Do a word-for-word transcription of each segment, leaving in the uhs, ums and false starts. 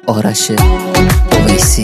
آرش اویسی.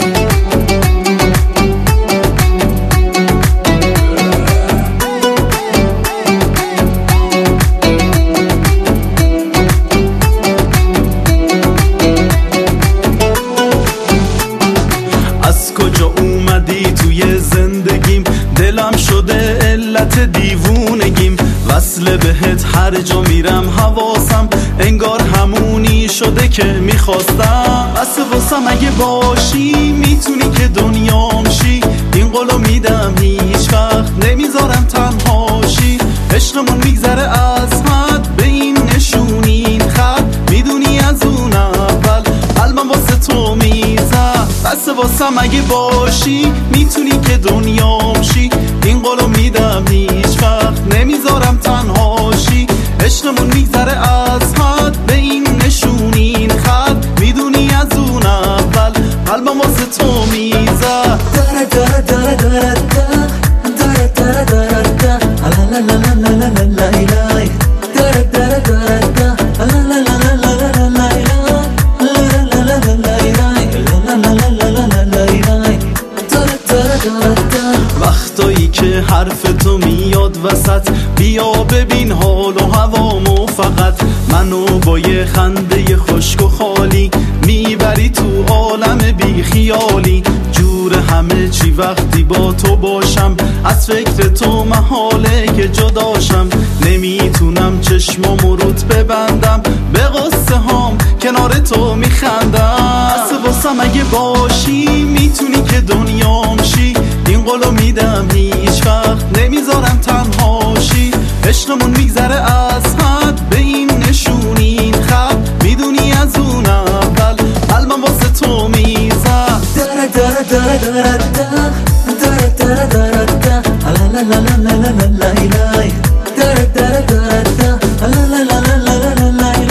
از کجا اومدی توی زندگیم؟ دلم شده علت دیوونگیم. وصل بهت هر جا میرم حواسم انگار همونی شده که میخواستم. بس واسم اگه باشی میتونی که دنیام شی. این قولو میدم هیچ وقت نمیذارم تنهاشی. عشقمون میگذره از حد به این نشونین خط. میدونی از اون اول قلبم واسه تو میزد. بس واسم اگه باشی میتونی که دنیام شی. این قولو میدم هیچ وقت نمیذارم تنهاشی. عشقمون میگذره از حد به این نشونین خط. میدونی از اون اول قلبم واسه تو میزد. داره داره داره داره داره داره داره داره لا لا لا لا لا لا لا داره داره داره لا لا لا لا لا لا وقتایی که حرف تو میاد وسط بیا ببین حال و هوامو فقط. منو با یه خنده خشک و خالی میبری تو عالم بی خیالی. جور همه چی وقتی با تو باشم از فکر تو محاله که جداشم. نمیتونم چشمامو روت ببندم به قصه هام کنار تو میخندم. از واسم اگه باشی میتونی که دنیام شی. این قولو میدم هیچ وقت نمیذارم تنهاشی. عشقمون میگذره از حد به این نشونین خط. میدونی از اون اول قلبم واسه تو میزد. داره داره داره داره داره داره داره داره لا لا لا لا لا لا لا داره داره داره لا لا لا لا لا لا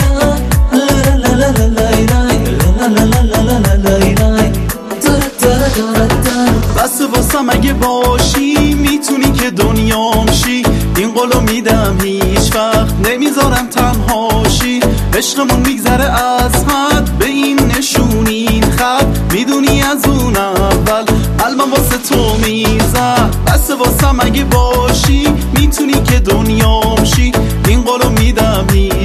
بس واسم اگه باشی میتونی که دنیام شی. این قولو میدم هیچ وقت نمیذارم تنهاشی. عشقمون میگذره از حد به این نشونین خط. میدونی از اون اول قلبم واسه تو میزد. بس واسم اگه باشی میتونی که دنیام شی. این قولو میدم هیچ